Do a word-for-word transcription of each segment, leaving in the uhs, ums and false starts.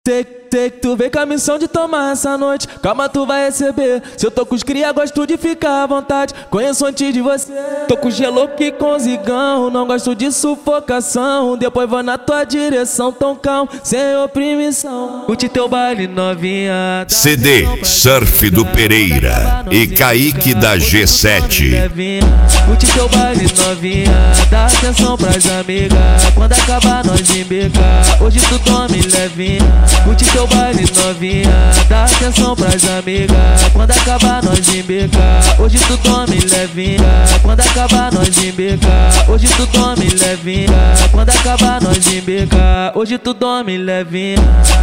Sei, sei que tu vem com a missão de tomar essa noite. Calma, tu vai receber. Se eu tô com os cria, gosto de ficar à vontade. Conheço antes de você. Tô com gelo que com zigão. Não gosto de sufocação. Depois vou na tua direção, tão calmo, sem oprimição. Curte teu baile novinha. C D Surf do Pereira e Kaique da G sete. Curte teu baile novinha. Dá atenção pras amigas. Quando acabar nós embecar. Hoje tu dorme levinha. Curte teu baile novinha, dá atenção pras amigas. Quando acabar nós embecar. Hoje tu dorme levinha. Quando acabar nós embecar. Hoje tu dorme levinha. Quando acabar nós embecar. Hoje tu dorme levinha.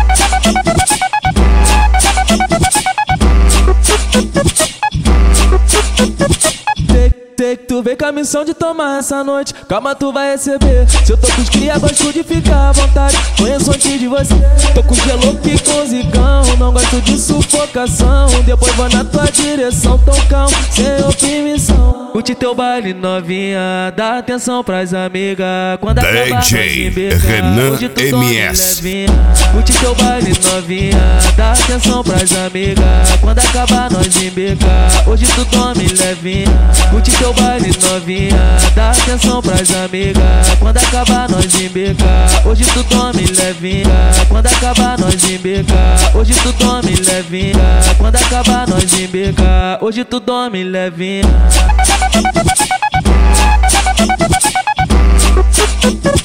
Sei que tu vem com a missão de tomar essa noite. Calma, tu vai receber. Se eu tô com os cria, gosto de ficar à vontade. Conheço antes de você. Tô com gelo que com zigão. Não gosto de sufocação. Depois vou na tua direção, tão calmo, sem oprimição. Curte teu baile novinha. Dá atenção pras amigas. Quando acabar nós embecar. Renan Hoje tu M dorme S. levinha. Curte teu baile novinha. Dá atenção pras amigas. Quando acabar nós embecar. Hoje tu dorme levinha. Curte teu baile novinha, dá atenção pras amigas. Quando acabar nós embecar. Hoje tu dorme levinha. Quando acabar nós embecar. Hoje tu dorme levinha. Quando acabar nós embecar. Hoje tu dorme levinha.